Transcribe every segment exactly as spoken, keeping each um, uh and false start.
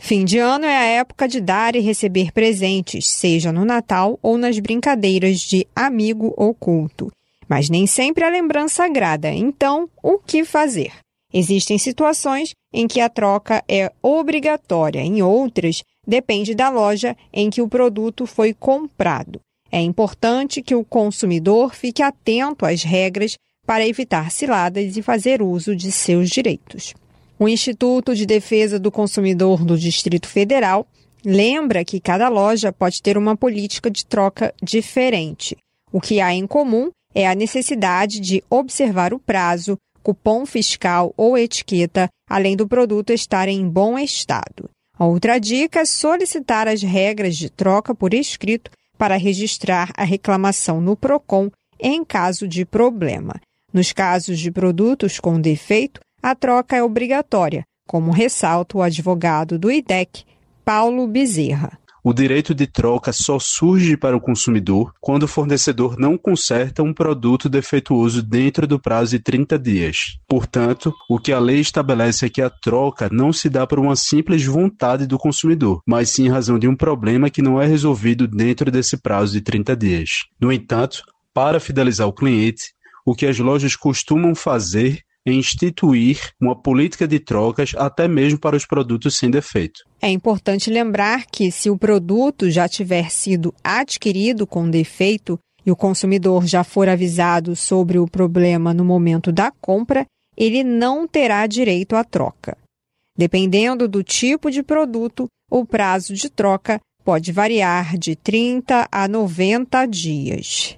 Fim de ano é a época de dar e receber presentes, seja no Natal ou nas brincadeiras de amigo oculto. Mas nem sempre a lembrança agrada, então o que fazer? Existem situações em que a troca é obrigatória, em outras, depende da loja em que o produto foi comprado. É importante que o consumidor fique atento às regras para evitar ciladas e fazer uso de seus direitos. O Instituto de Defesa do Consumidor do Distrito Federal lembra que cada loja pode ter uma política de troca diferente. O que há em comum é a necessidade de observar o prazo, cupom fiscal ou etiqueta, além do produto estar em bom estado. Outra dica é solicitar as regras de troca por escrito para registrar a reclamação no Procon em caso de problema. Nos casos de produtos com defeito, a troca é obrigatória, como ressalta o advogado do I D E C, Paulo Bezerra. O direito de troca só surge para o consumidor quando o fornecedor não conserta um produto defeituoso dentro do prazo de trinta dias. Portanto, o que a lei estabelece é que a troca não se dá por uma simples vontade do consumidor, mas sim em razão de um problema que não é resolvido dentro desse prazo de trinta dias. No entanto, para fidelizar o cliente, o que as lojas costumam fazer é instituir uma política de trocas até mesmo para os produtos sem defeito. É importante lembrar que, se o produto já tiver sido adquirido com defeito e o consumidor já for avisado sobre o problema no momento da compra, ele não terá direito à troca. Dependendo do tipo de produto, o prazo de troca pode variar de trinta a noventa dias.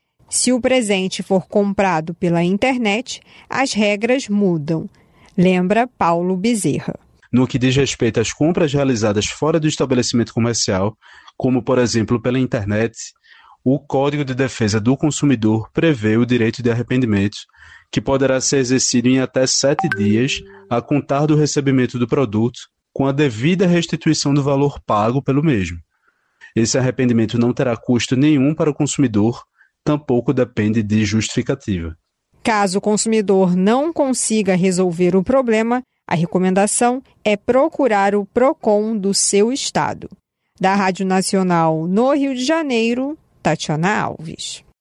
Se o presente for comprado pela internet, as regras mudam, lembra Paulo Bezerra. No que diz respeito às compras realizadas fora do estabelecimento comercial, como por exemplo pela internet, o Código de Defesa do Consumidor prevê o direito de arrependimento, que poderá ser exercido em até sete dias a contar do recebimento do produto, com a devida restituição do valor pago pelo mesmo. Esse arrependimento não terá custo nenhum para o consumidor, tampouco depende de justificativa. Caso o consumidor não consiga resolver o problema, a recomendação é procurar o Procon do seu estado. Da Rádio Nacional no Rio de Janeiro, Tatiana Alves.